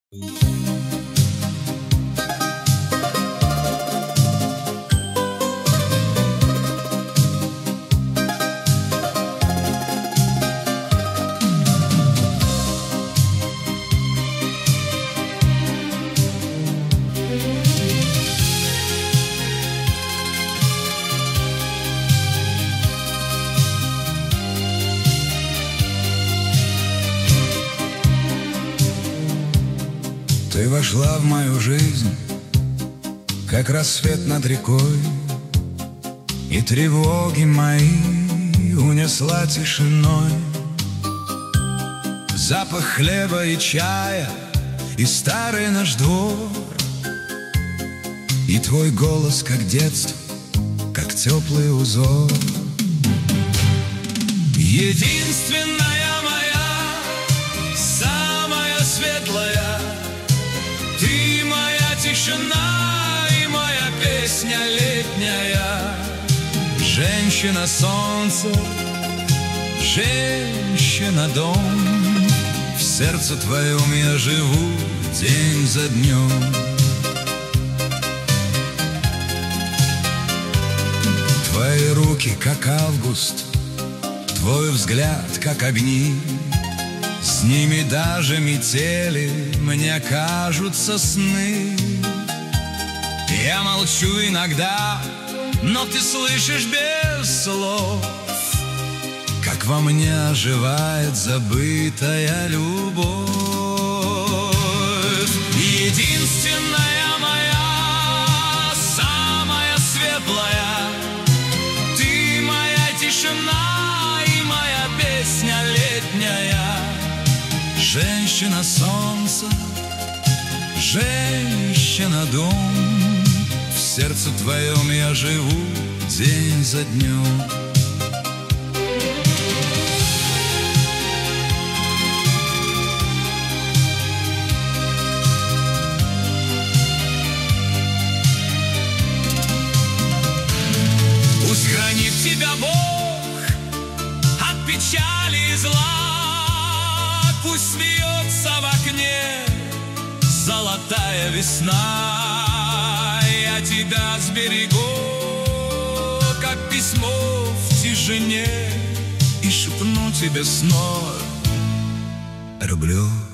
Ты вошла в мою жизнь, как рассвет над рекой, и тревоги мои унесла тишиной. Запах хлеба и чая, и старый наш двор, и твой голос, как детство, как теплый узор. Единственная моя, самая светлая, ты моя тишина и моя песня летняя. Женщина солнце, женщина-дом, в сердце твоем я живу день за днем. Твои руки, как август, твой взгляд, как огни, с ними даже метели мне кажутся сны. Я молчу иногда, но ты слышишь без слов, как во мне оживает забытая любовь. Единственная моя, самая светлая, ты моя тишина и моя песня летняя. Женщина солнца, женщина-дом, в сердце твоем я живу день за днем. Пусть хранит тебя Бог от печали и зла, пусть смеется в окне золотая весна. Я тебя сберегу, как письмо в тишине, и шепну тебе снова: люблю.